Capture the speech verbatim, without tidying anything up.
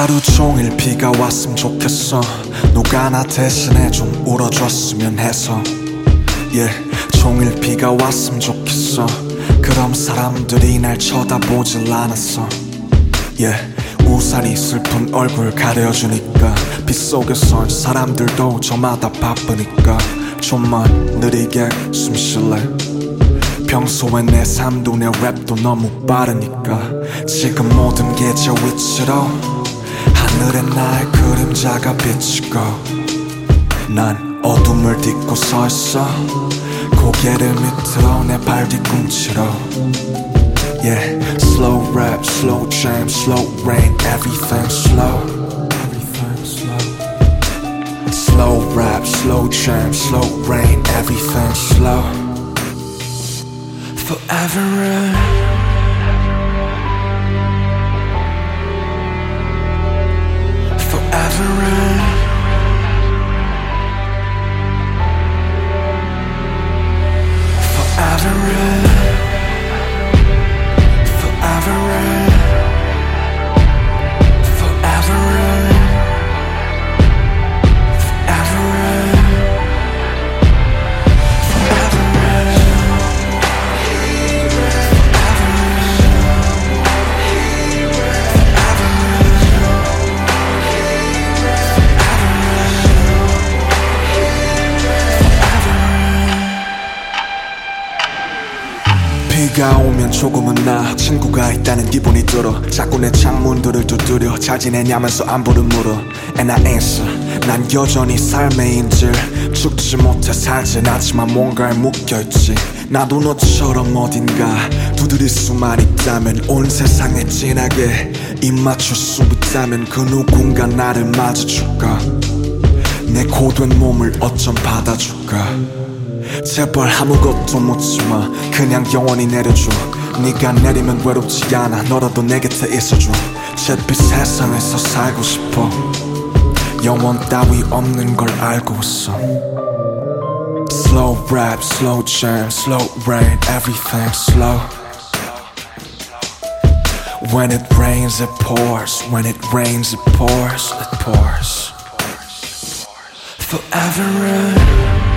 하루 종일 비가 왔으면 좋겠어. 누가 나 대신에 좀 울어줬으면 해서. yeah. 종일 비가 왔으면 좋겠어. 그럼 사람들이 날 쳐다보질 않았어. yeah. 우산이 슬픈 얼굴 가려주니까 빗속에선 사람들도 저마다 바쁘니까 좀만 느리게 숨 쉴래. 평소엔 내 삶도 내 랩도 너무 빠르니까 지금 모든 게 저 위치로 하늘에 나의 그림자가 비치고 난 어둠을 딛고 서 있어. 고개를 밑으로 내 발 뒤꿈치로. yeah. Slow rap, slow jam, slow rain, everything slow. Everything slow. Slow rap, slow jam, slow rain, everything slow. Forever run. Forever run. Forever run. Forever run. Forever run. Forever run. Forever run. 비가 오면 조금은 나 친구가 있다는 기분이 들어. 자꾸 내 창문들을 두드려 잘 지내냐면서 안부를 물어. And I answer 난 여전히 삶의 인질. 죽지 못해 살진 않지만 뭔가에 묶여있지. 나도 너처럼 어딘가 두드릴 수만 있다면 온 세상에 진하게 입 맞출 수 있다면 그 누군가 나를 맞아줄까. 내 고된 몸을 어쩜 받아줄까. 제발 아무것도 묻지마. 그냥 영원히 내려줘. 네가 내리면 외롭지 않아. 너라도 내 곁에 있어줘. 잿빛 세상에서 살고 싶어. 영원 따위 없는 걸 알고 있어. Slow rap, slow jam, slow rain, everything slow. When it rains it pours. When it rains it pours. It pours. Forever run.